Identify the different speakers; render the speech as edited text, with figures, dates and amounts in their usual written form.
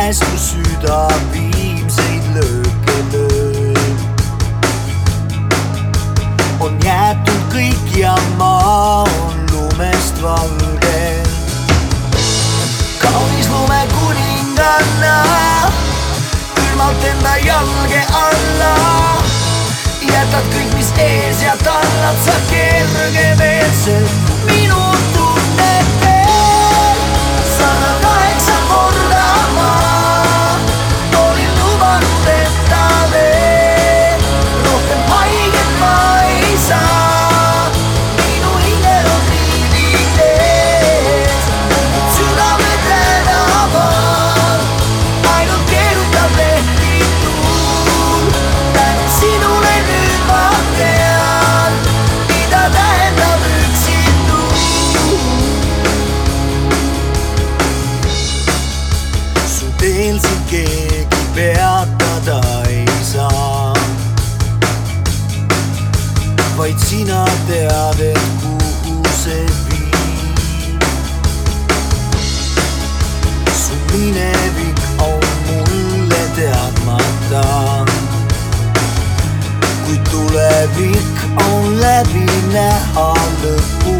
Speaker 1: käes, kus süda viimseid lööke lööb. On jäetud kõik ja maa on lumest valge. Kaunis lumekuninganna külmalt enda jalge alla. Jätad kõik, mis ees ja tallad sa kergemeelselt minu tunnetel. 108 korda ma olin lubanud enda veel. Rohkem haiget ma ei saa, minu hingel on riivid ees. Südamed tänavad, ainult keerutab lehvitud. Tänu sinule nüüd ma tean, mida tähendab üksitud. Su teel sind keegi peatada ei saa, vaid sina tead, et kuhu see viib. Su minevik on mulle teadmata, kuid tulevik on läbi näha lõpus.